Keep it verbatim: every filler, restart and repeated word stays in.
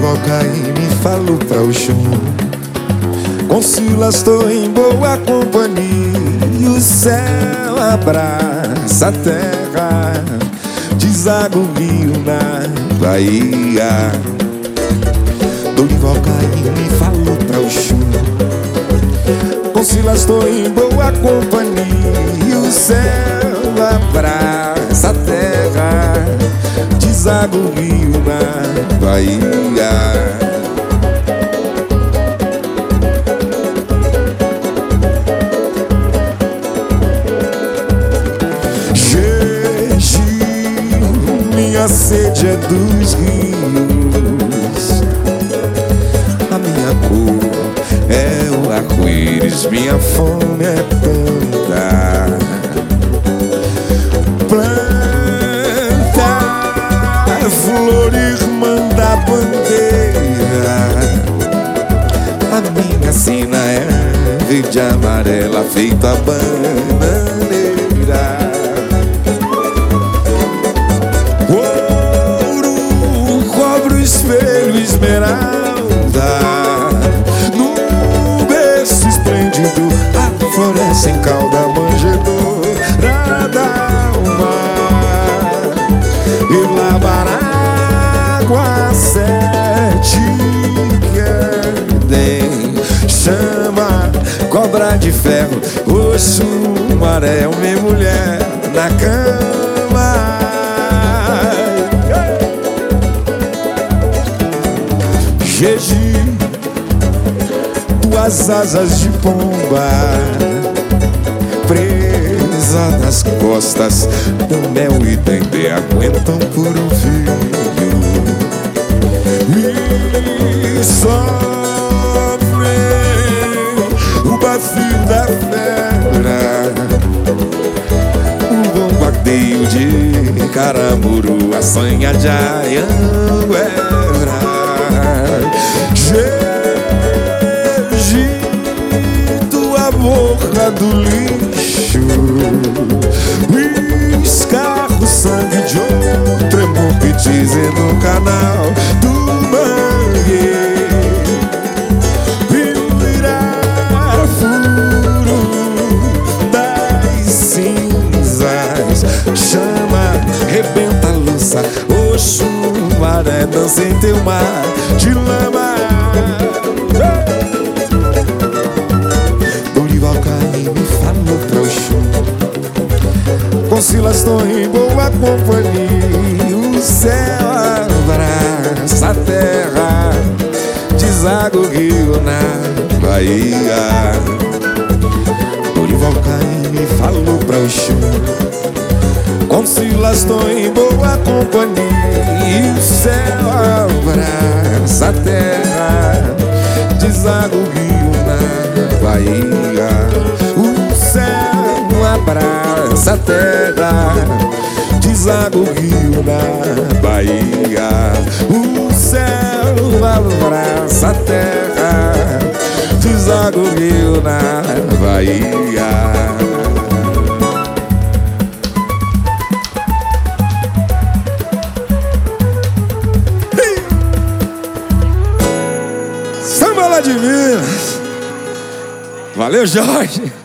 Dorival Caymmi falou pra o chão: com Silas estou em boa companhia, e o céu abraça a terra, deságua o rio na Bahia. Dorival Caymmi falou pra o chão: com Silas estou em boa companhia, e o céu abraça a terra, deságua o rio na Bahia. Minha sede é dos rios, a minha cor é o arco-íris, minha fome é planta. Planta, flor irmã da bandeira. A minha sina é verde e amarela, feita bananeira. Espelho esmeralda, no berço esplêndido, a floresta em cauda manjedoura d'alma, e lavar água sete querem, chama, cobra de ferro, osso, maré, homem, mulher na cama. Gegi, tuas asas de pomba, presa nas costas do mel e dendê, aguentam por um fio. E sofre o bafio da fera, o bombardeio de Caramuru, a sanha de Anhanguera. Egito, a boca do lixo, o escarro, sangue de outro, tremor que dizem no canal do mangue, virar furo das cinzas, chama, rebenta a lança, oxo, maré, dança em teu mar de lama. Dorival Caymmi falou pra o chão: com Silas estou em boa companhia, o céu abraça a terra, deságua o rio na Bahia. Dorival Caymmi falou pra o chão: com Silas estou em boa companhia, e o céu abraça a terra, deságua o rio na Bahia. O céu abraça a terra, deságua o rio na Bahia. O céu abraça a terra, deságua o rio na Bahia. Samba lá de Minas. Valeu, Jorge.